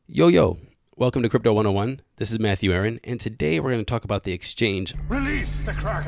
Yo, welcome to Crypto 101. This is Matthew Aaron, and today we're going to talk about the exchange. Release the Kraken!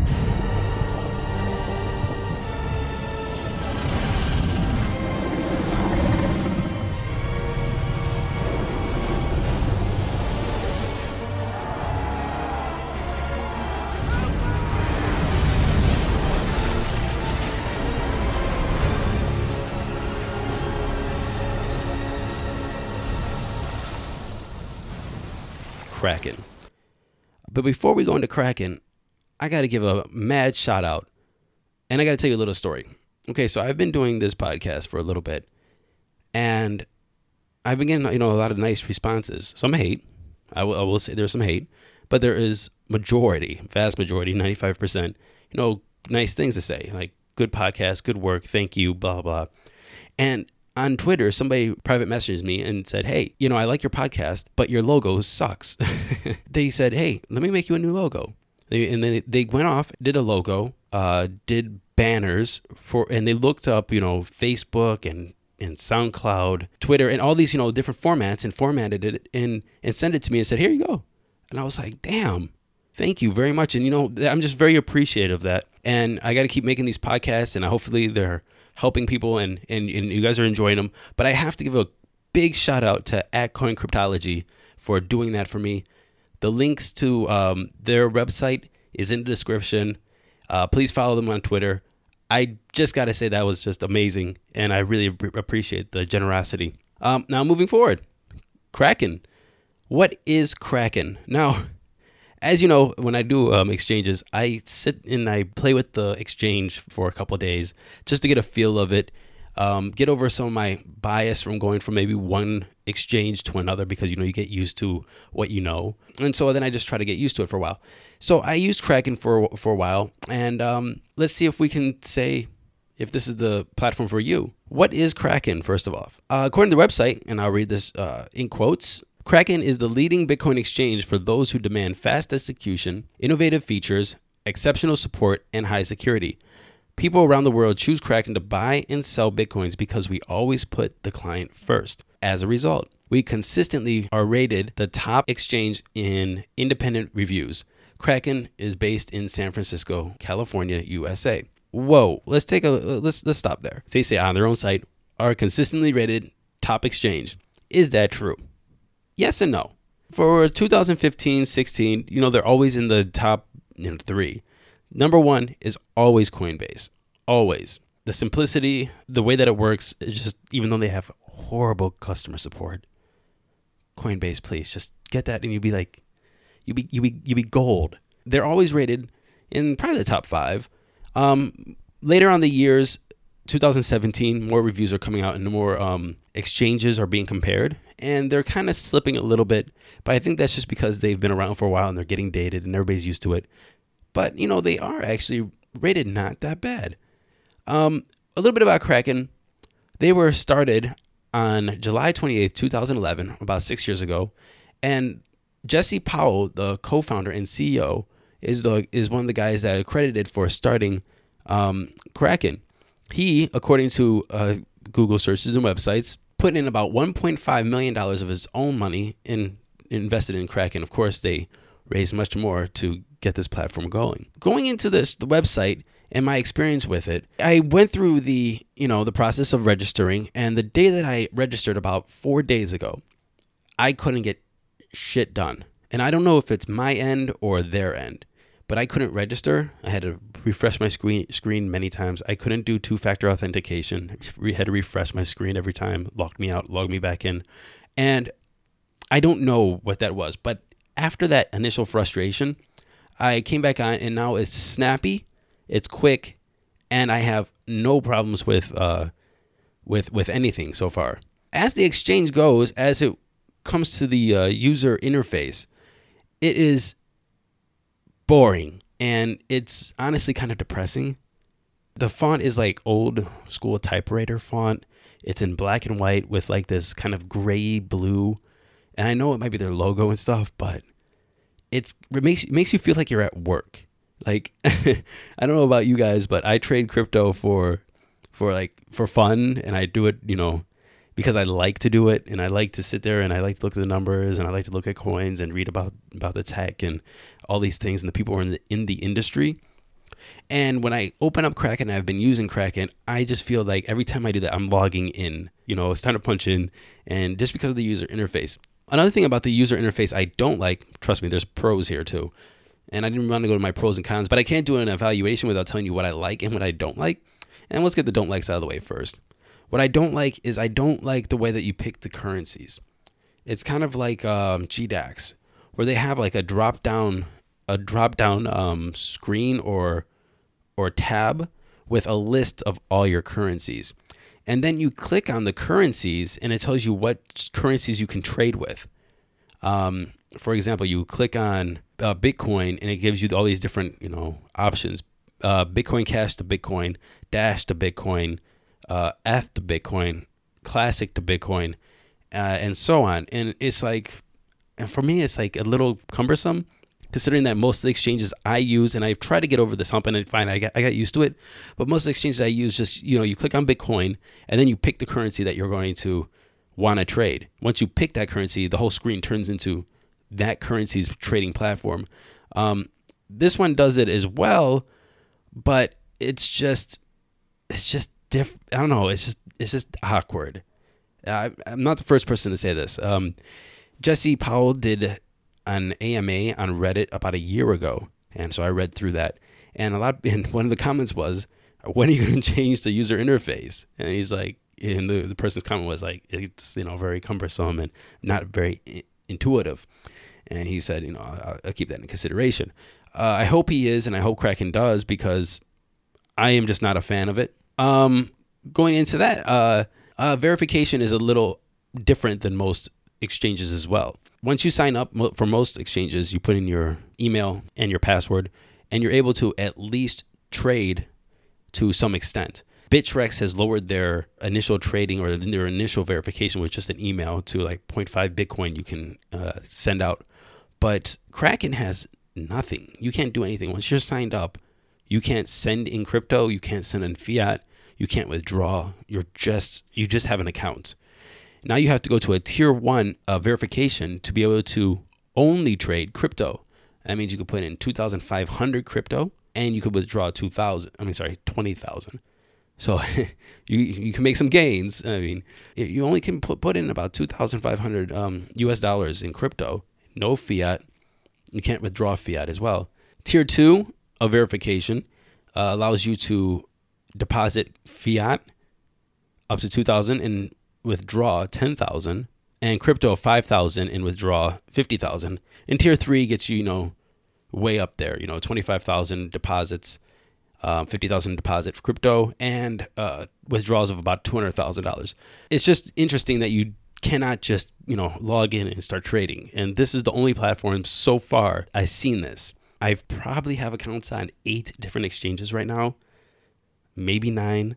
Kraken. But before we go into Kraken, I got to give a mad shout out, and I got to tell you a little story. Okay, so I've been doing this podcast for a little bit, and I've been getting a lot of nice responses. Some hate. I will say there's some hate, but there is vast majority, 95%, nice things to say, like good podcast, good work, thank you, blah, blah. And on Twitter, somebody private messaged me and said, hey, I like your podcast, but your logo sucks. They said, hey, let me make you a new logo. They went off, did a logo, did banners and they looked up, Facebook and SoundCloud, Twitter, and all these, different formats and formatted it and sent it to me and said, here you go. And I was like, damn, thank you very much. And, I'm just very appreciative of that. And I got to keep making these podcasts, and hopefully they're helping people and you guys are enjoying them. But I have to give a big shout out to @CoinCryptology for doing that for me. The links to their website is in the description. Please follow them on Twitter. I just got to say that was just amazing, and I really appreciate the generosity. Now moving forward, Kraken. What is Kraken? Now, as you know, when I do exchanges, I sit and I play with the exchange for a couple of days just to get a feel of it, get over some of my bias from going from maybe one exchange to another because, you get used to what you know. And so then I just try to get used to it for a while. So I used Kraken for a while, and let's see if we can say if this is the platform for you. What is Kraken, first of all? According to the website, and I'll read this in quotes, Kraken is the leading Bitcoin exchange for those who demand fast execution, innovative features, exceptional support, and high security. People around the world choose Kraken to buy and sell Bitcoins because we always put the client first. As a result, we consistently are rated the top exchange in independent reviews. Kraken is based in San Francisco, California, USA. Whoa, let's stop there. They say on their own site, are consistently rated top exchange. Is that true? Yes and no. For 2015, 16, they're always in the top 3. Number 1 is always Coinbase. Always. The simplicity, the way that it works, is just, even though they have horrible customer support, Coinbase, please just get that, and you'd be like, you'd be gold. They're always rated in probably the top 5. Later on the years, 2017, more reviews are coming out and more exchanges are being compared, and they're kind of slipping a little bit, but I think that's just because they've been around for a while and they're getting dated and everybody's used to it. But, they are actually rated not that bad. A little bit about Kraken. They were started on July 28th, 2011, about 6 years ago, and Jesse Powell, the co-founder and CEO, is one of the guys that are credited for starting Kraken. He, according to Google searches and websites, put in about $1.5 million of his own money invested in Kraken. Of course, they raised much more to get this platform going. Going into the website and my experience with it, I went through the process of registering, and the day that I registered about 4 days ago, I couldn't get shit done. And I don't know if it's my end or their end, but I couldn't register. I had to refresh my screen many times. I couldn't do two-factor authentication. We had to refresh my screen every time, locked me out, logged me back in. And I don't know what that was, but after that initial frustration, I came back on, and now it's snappy, it's quick, and I have no problems with anything so far. As the exchange goes, as it comes to the user interface, it is boring, and it's honestly kind of depressing. The font is like old school typewriter font. It's in black and white with like this kind of gray blue, and I know it might be their logo and stuff, but it makes you feel like you're at work. Like, I don't know about you guys, but I trade crypto for fun, and I do it, because I like to do it, and I like to sit there and I like to look at the numbers, and I like to look at coins and read about the tech and all these things and the people who are in the industry. And when I open up Kraken, I've been using Kraken, I just feel like every time I do that, I'm logging in. It's time to punch in, and just because of the user interface. Another thing about the user interface I don't like, trust me, there's pros here too. And I didn't want to go to my pros and cons, but I can't do an evaluation without telling you what I like and what I don't like. And let's get the don't likes out of the way first. What I don't like is I don't like the way that you pick the currencies. It's kind of like GDAX, where they have like a drop down screen or tab with a list of all your currencies. And then you click on the currencies and it tells you what currencies you can trade with. For example, you click on Bitcoin and it gives you all these different, options. Bitcoin Cash to Bitcoin, Dash to Bitcoin, ETH to Bitcoin, Classic to Bitcoin, and so on. And it's like, and for me, it's like a little cumbersome, considering that most of the exchanges I use, and I've tried to get over this hump, and I got used to it, but most of the exchanges I use just, you click on Bitcoin, and then you pick the currency that you're going to want to trade. Once you pick that currency, the whole screen turns into that currency's trading platform. This one does it as well, but it's just different. I don't know. It's just awkward. I'm not the first person to say this. Jesse Powell did an AMA on Reddit about a year ago, and so I read through that. And one of the comments was, "When are you going to change the user interface?" And he's like, and the person's comment was like, "It's very cumbersome and not very intuitive." And he said, I'll keep that in consideration. I hope he is, and I hope Kraken does, because I am just not a fan of it. Going into that, verification is a little different than most exchanges as well. Once you sign up for most exchanges, you put in your email and your password, and you're able to at least trade to some extent. Bittrex has lowered their initial trading or their initial verification with just an email to like 0.5 Bitcoin you can send out. But Kraken has nothing. You can't do anything. Once you're signed up, you can't send in crypto. You can't send in fiat. You can't withdraw. You just have an account. Now you have to go to a tier 1 verification to be able to only trade crypto. That means you could put in 2,500 crypto and you could withdraw 20,000. So you can make some gains. I mean, you only can put in about 2,500 US dollars in crypto. No fiat. You can't withdraw fiat as well. Tier 2 of verification allows you to deposit fiat up to 2,000 and withdraw 10,000, and crypto 5,000 and withdraw 50,000. And tier 3 gets you, way up there. 25,000 deposits, 50,000 deposit for crypto, and withdrawals of about $200,000. It's just interesting that you cannot just log in and start trading. And this is the only platform so far I've seen this. I probably have accounts on 8 different exchanges right now, maybe 9.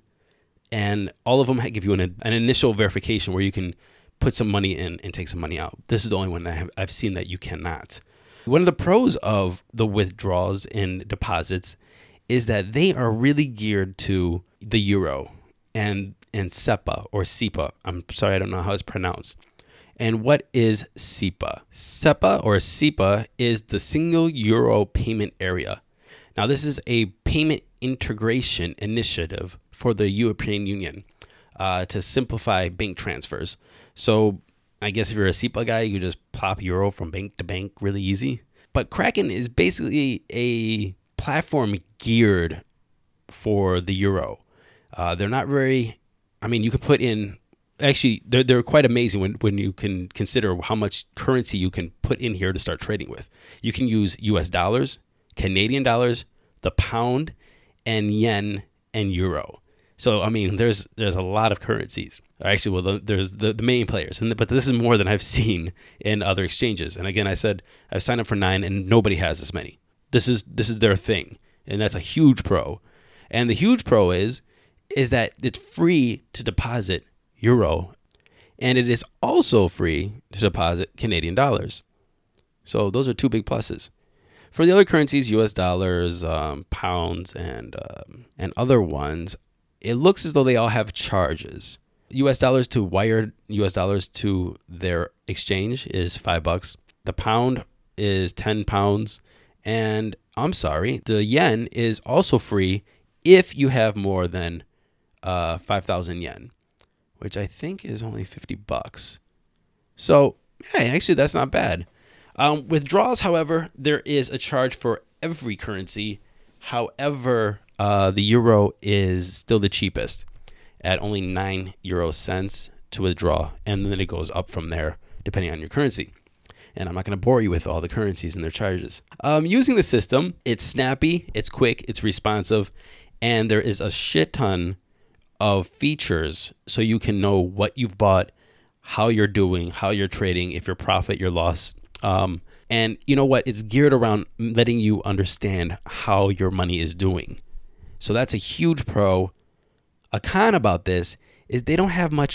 And all of them give you an initial verification where you can put some money in and take some money out. This is the only one that I've seen that you cannot. One of the pros of the withdrawals and deposits is that they are really geared to the euro and SEPA or SEPA. I'm sorry, I don't know how it's pronounced. And what is SEPA? SEPA or SEPA is the single euro payment area. Now, this is a payment integration initiative for the European Union to simplify bank transfers. So I guess if you're a SEPA guy, you just plop euro from bank to bank really easy. But Kraken is basically a platform geared for the euro. They're not very, you could put in, actually, they're quite amazing when you can consider how much currency you can put in here to start trading with. You can use US dollars, Canadian dollars, the pound, and yen, and euro. So, there's a lot of currencies. Actually, well, there's the main players, but this is more than I've seen in other exchanges. And again, I said I've signed up for 9, and nobody has this many. This is their thing, and that's a huge pro. And the huge pro is that it's free to deposit euro, and it is also free to deposit Canadian dollars. So those are 2 big pluses. For the other currencies, US dollars, pounds, and other ones, it looks as though they all have charges. US dollars to wired US dollars to their exchange is $5. The pound is 10 pounds. And I'm sorry, the yen is also free if you have more than 5,000 yen, which I think is only $50. So, hey, actually, that's not bad. Withdrawals, however, there is a charge for every currency. However, the euro is still the cheapest at only 9 euro cents to withdraw. And then it goes up from there, depending on your currency. And I'm not going to bore you with all the currencies and their charges. Using the system, it's snappy, it's quick, it's responsive, and there is a shit ton of features so you can know what you've bought, how you're doing, how you're trading, if your profit, your loss. And you know what? It's geared around letting you understand how your money is doing. So that's a huge pro. A con about this is they don't have much,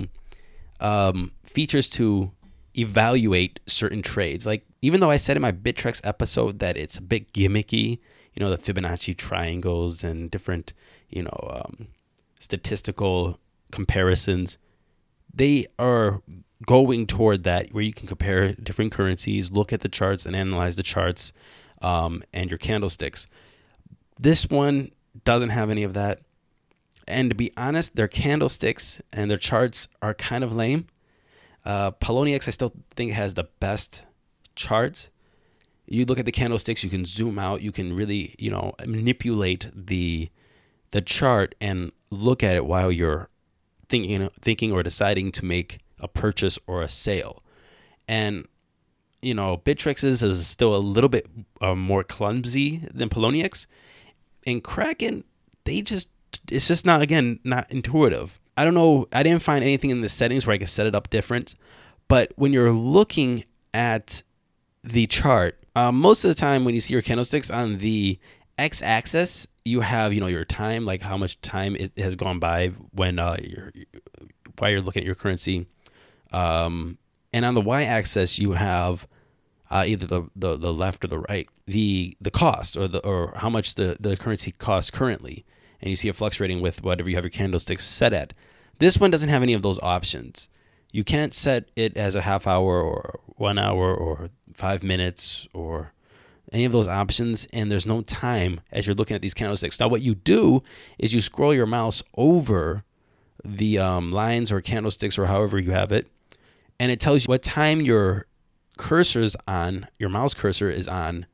features to evaluate certain trades. Like, even though I said in my Bittrex episode that it's a bit gimmicky, the Fibonacci triangles and different, statistical comparisons, they are going toward that where you can compare different currencies, look at the charts and analyze the charts, and your candlesticks. This one doesn't have any of that. And to be honest, their candlesticks and their charts are kind of lame. Poloniex, I still think, has the best charts. You look at the candlesticks, you can zoom out, you can really, manipulate the chart and look at it while you're thinking or deciding to make a purchase or a sale. And, Bittrex is still a little bit more clumsy than Poloniex. And Kraken, it's just not intuitive. I don't know. I didn't find anything in the settings where I could set it up different. But when you're looking at the chart, most of the time when you see your candlesticks on the x-axis, you have, your time, like how much time it has gone by while you're looking at your currency. And on the y-axis, you have either the left or the right, the cost or how much the currency costs currently. And you see it fluctuating with whatever you have your candlesticks set at. This one doesn't have any of those options. You can't set it as a half hour or 1 hour or 5 minutes or any of those options. And there's no time as you're looking at these candlesticks. Now, what you do is you scroll your mouse over the lines or candlesticks or however you have it. And it tells you what time your mouse cursor is on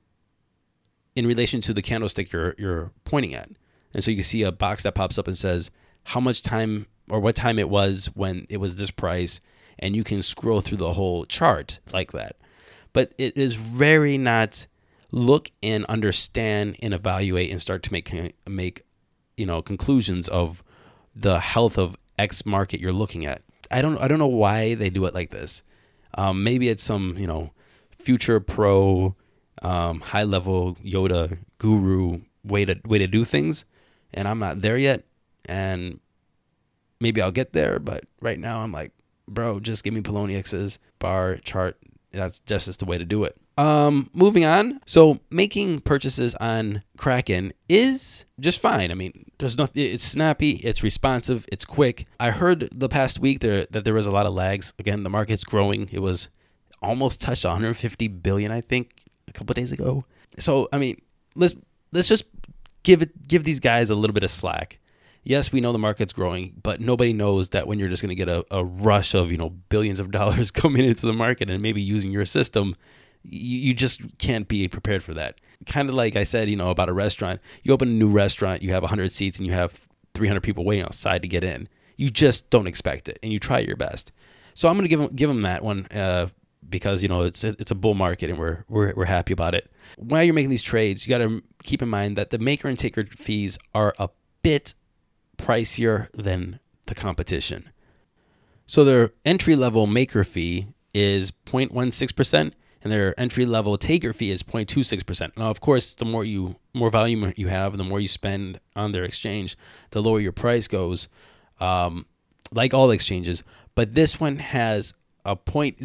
in relation to the candlestick you're pointing at. And so you can see a box that pops up and says how much time or what time it was when it was this price. And you can scroll through the whole chart like that. But it is very not look and understand and evaluate and start to make conclusions of the health of X market you're looking at. I don't know why they do it like this. Maybe it's some, future pro, high level Yoda guru way to do things. And I'm not there yet, and maybe I'll get there. But right now, I'm like, bro, just give me Poloniex's bar chart. That's just the way to do it. Moving on. So making purchases on Kraken is just fine. I mean, there's nothing. It's snappy. It's responsive. It's quick. I heard the past week that there was a lot of lags. Again, the market's growing. It was almost touched 150 billion, I think, a couple of days ago. So I mean, let's just give these guys a little bit of slack. Yes, we know the market's growing, but nobody knows that when you're just going to get a rush of, billions of dollars coming into the market and maybe using your system, you just can't be prepared for that. Kind of like I said, about a restaurant. You open a new restaurant, you have 100 seats and you have 300 people waiting outside to get in. You just don't expect it and you try your best. So I'm going to give them that one because, it's a bull market and we're happy about it. While you're making these trades, you got to keep in mind that the maker and taker fees are a bit pricier than the competition. So their entry-level maker fee is 0.16% and their entry-level taker fee is 0.26%. Now, of course, the more volume you have, the more you spend on their exchange, the lower your price goes, like all exchanges. But this one has a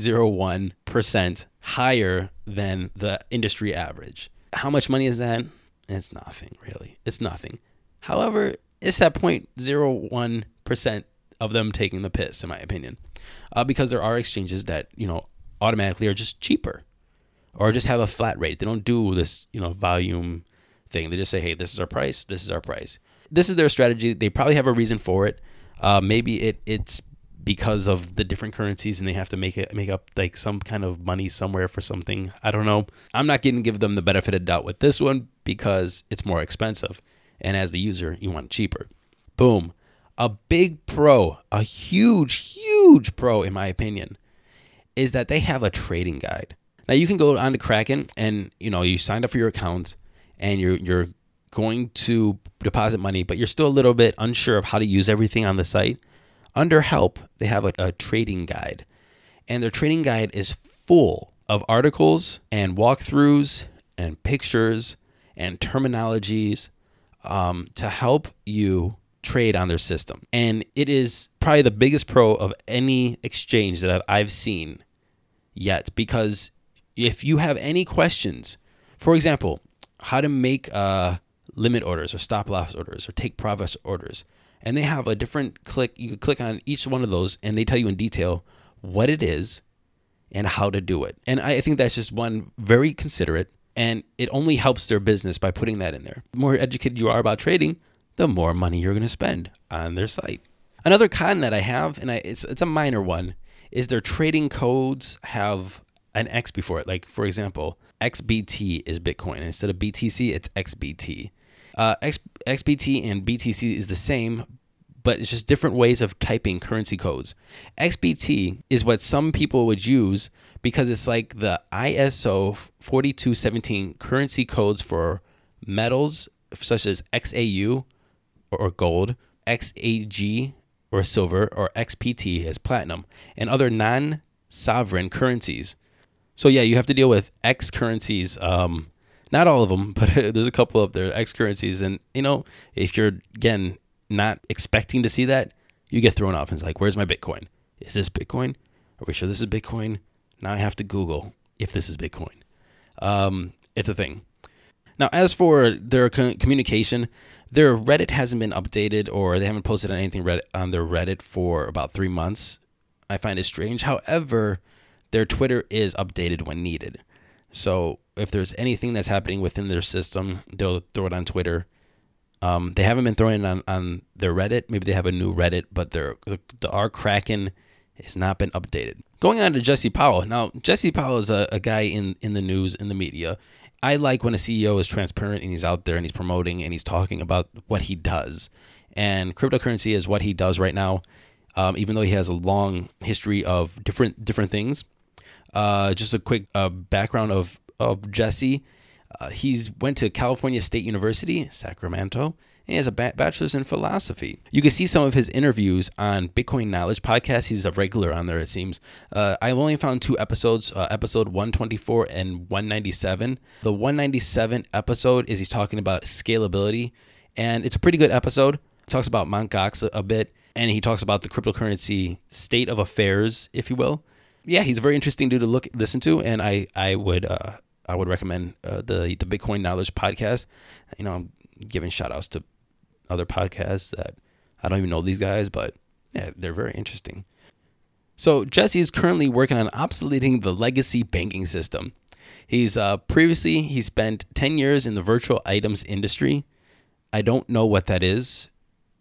0.01% higher than the industry average. How much money is that? It's nothing, really. It's nothing. However, it's that 0.01% of them taking the piss, in my opinion, because there are exchanges that, automatically are just cheaper or just have a flat rate. They don't do this, volume thing. They just say, hey, this is our price. This is our price. This is their strategy. They probably have a reason for it. Maybe it's because of the different currencies and they have to make up like some kind of money somewhere for something. I don't know. I'm not going to give them the benefit of the doubt with this one because it's more expensive. And as the user, you want it cheaper. Boom. A big pro, a huge pro, in my opinion, is that they have a trading guide. Now you can go on to Kraken and, you signed up for your account and you're going to deposit money, but you're still a little bit unsure of how to use everything on the site. Under help, they have a trading guide, and their trading guide is full of articles and walkthroughs and pictures and terminologies to help you trade on their system. And it is probably the biggest pro of any exchange that I've seen yet, because if you have any questions, for example, how to make limit orders or stop loss orders or take profit orders, and they have a different click. You can click on each one of those and they tell you in detail what it is and how to do it. And I think that's just one, very considerate, and it only helps their business by putting that in there. The more educated you are about trading, the more money you're going to spend on their site. Another con that I have, and it's a minor one, is their trading codes have an X before it. Like, for example, XBT is Bitcoin. And instead of BTC, it's XBT. XBT and BTC is the same, but it's just different ways of typing currency codes. XBT is what some people would use because it's like the ISO 4217 currency codes for metals such as XAU or gold, XAG or silver, or XPT as platinum, and other non-sovereign currencies. So yeah, you have to deal with X currencies. Not all of them, but there's a couple up there, X currencies. And, if you're, again, not expecting to see that, you get thrown off. And it's like, where's my Bitcoin? Is this Bitcoin? Are we sure this is Bitcoin? Now I have to Google if this is Bitcoin. It's a thing. Now, as for their communication, their Reddit hasn't been updated, or they haven't posted anything on their Reddit for about 3 months. I find it strange. However, their Twitter is updated when needed. So if there's anything that's happening within their system, they'll throw it on Twitter. They haven't been throwing it on their Reddit. Maybe they have a new Reddit, but our Kraken has not been updated. Going on to Jesse Powell. Now, Jesse Powell is a guy in the news, in the media. I like when a CEO is transparent and he's out there and he's promoting and he's talking about what he does. And cryptocurrency is what he does right now, even though he has a long history of different things. Just a quick background of Jesse. He's went to California State University, Sacramento, and he has a bachelor's in philosophy. You can see some of his interviews on Bitcoin Knowledge podcast. He's a regular on there, it seems. I've only found 2 episodes, episode 124 and 197. The 197 episode is he's talking about scalability, and it's a pretty good episode. He talks about Mt. Gox a bit, and he talks about the cryptocurrency state of affairs, if you will. Yeah, he's a very interesting dude to listen to, and I would recommend the Bitcoin Knowledge podcast. I'm giving shout outs to other podcasts that I don't even know these guys, but yeah, they're very interesting. So Jesse is currently working on obsoleting the legacy banking system. He's previously he spent 10 years in the virtual items industry. I don't know what that is,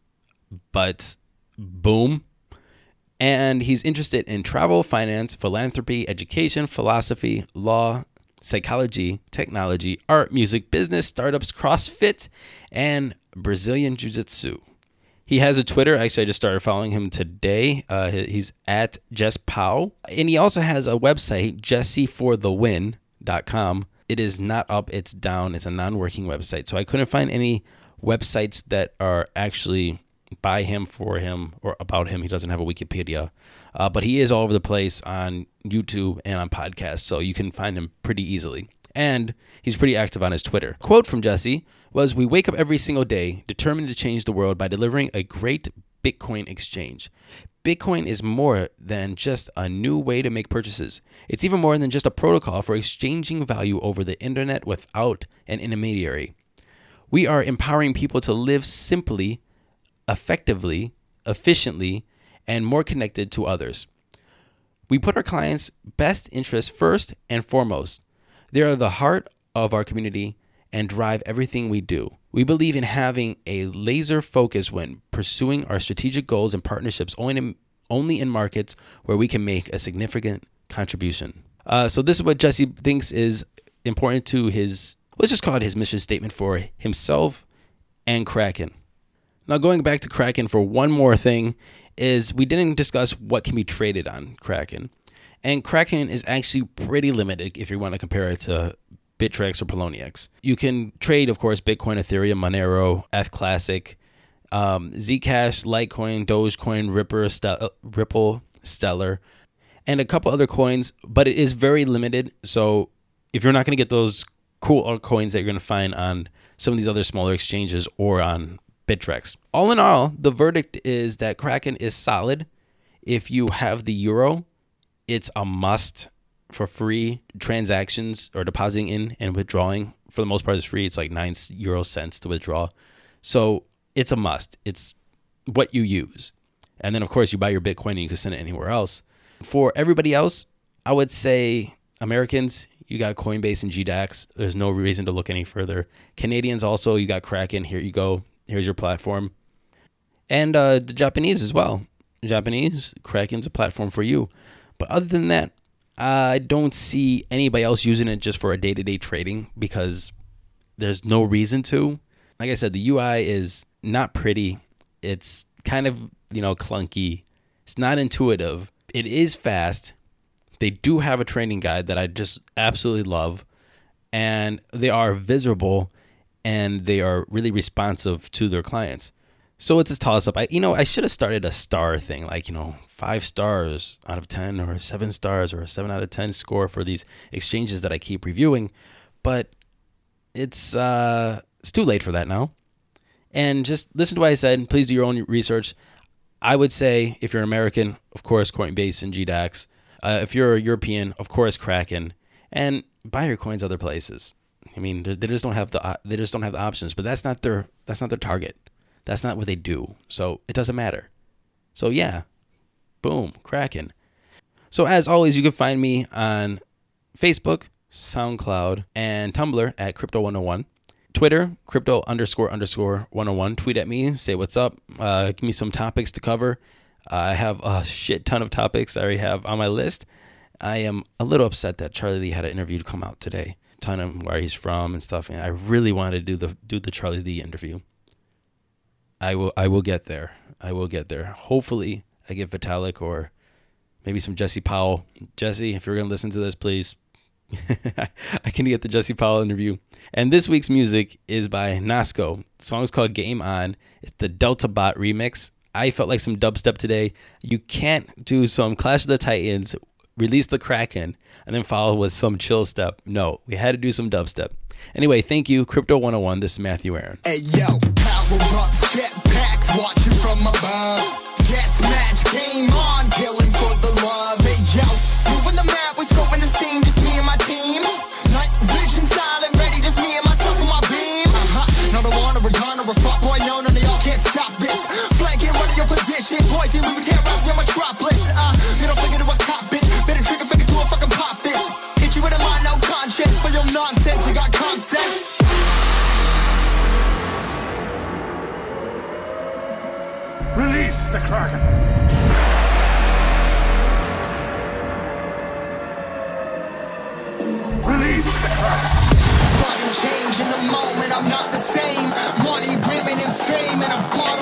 but boom. And he's interested in travel, finance, philanthropy, education, philosophy, law, psychology, technology, art, music, business, startups, CrossFit, and Brazilian Jiu-Jitsu. He has a Twitter. Actually, I just started following him today. He's at Jess Powell. And he also has a website, jesseforthewin.com. It is not up. It's down. It's a non-working website. So I couldn't find any websites that are actually by him, for him, or about him. He doesn't have a Wikipedia, but he is all over the place on YouTube and on podcasts, so you can find him pretty easily. And he's pretty active on his Twitter. Quote from Jesse was, "We wake up every single day determined to change the world by delivering a great Bitcoin exchange. Bitcoin is more than just a new way to make purchases. It's even more than just a protocol for exchanging value over the internet without an intermediary. We are empowering people to live simply, effectively, efficiently, and more connected to others. We put our clients' best interests first and foremost. They are the heart of our community and drive everything we do. We believe in having a laser focus when pursuing our strategic goals and partnerships only in markets where we can make a significant contribution. So this is what Jesse thinks is important to his, let's just call it his mission statement for himself and Kraken. Now going back to Kraken for one more thing is we didn't discuss what can be traded on Kraken. And Kraken is actually pretty limited if you want to compare it to Bittrex or Poloniex. You can trade, of course, Bitcoin, Ethereum, Monero, ETH Classic, Zcash, Litecoin, Dogecoin, Ripple, Stellar, and a couple other coins, but it is very limited. So if you're not going to get those cool altcoins that you're going to find on some of these other smaller exchanges or on Bittrex. All in all, the verdict is that Kraken is solid. If you have the euro, it's a must for free transactions or depositing in and withdrawing. For the most part, it's free. It's like 9 euro cents to withdraw. So it's a must. It's what you use. And then, of course, you buy your Bitcoin and you can send it anywhere else. For everybody else, I would say Americans, you got Coinbase and GDAX. There's no reason to look any further. Canadians also, you got Kraken. Here you go. Here's your platform. And the Japanese as well. Japanese, Kraken's a platform for you. But other than that, I don't see anybody else using it just for a day-to-day trading because there's no reason to. Like I said, the UI is not pretty. It's kind of, clunky. It's not intuitive. It is fast. They do have a training guide that I just absolutely love. And they are visible and they are really responsive to their clients. So it's a toss-up. I should have started a star thing, like, 5 stars out of 10 or 7 stars or a 7 out of 10 score for these exchanges that I keep reviewing. But it's too late for that now. And just listen to what I said. Please do your own research. I would say if you're an American, of course, Coinbase and GDAX. If you're a European, of course, Kraken. And buy your coins other places. I mean, they just don't have the options. But that's not their target. That's not what they do. So it doesn't matter. So yeah, boom, Kraken. So as always, you can find me on Facebook, SoundCloud, and Tumblr at Crypto101. Twitter, Crypto__101. Tweet at me, say what's up. Give me some topics to cover. I have a shit ton of topics I already have on my list. I am a little upset that Charlie Lee had an interview to come out today. Ton of where he's from and stuff. And I really wanted to do the Charlie Lee interview. I will get there. Hopefully I get Vitalik or maybe some Jesse Powell. Jesse, if you're going to listen to this, please. I can get the Jesse Powell interview. And this week's music is by Nasco. The song is called Game On. It's the Delta Bot remix. I felt like some dubstep today. You can't do some Clash of the Titans, release the Kraken, and then follow with some chill step. No, we had to do some dubstep. Anyway, thank you. Crypto 101. This is Matthew Aaron. Hey, yo. Power-ups, jetpacks, watching from above. Deathmatch, game on, killing for the love. Hey, yo, moving the map, we're scoping the scene, just me and my team. Night vision silent, ready, just me and myself and my beam. Not a one or a gun or a fuck boy, no, none of y'all can't stop this. Flanking, running your position, poison, we would terrorize your metropolis. Middle finger to a cop, bitch, better trigger finger to a fucking pop this. Hit you with a mind, no conscience, for your nonsense, I got consense. Release the Kraken! Release the Kraken! Sudden change in the moment, I'm not the same. Money, women, and fame, and a part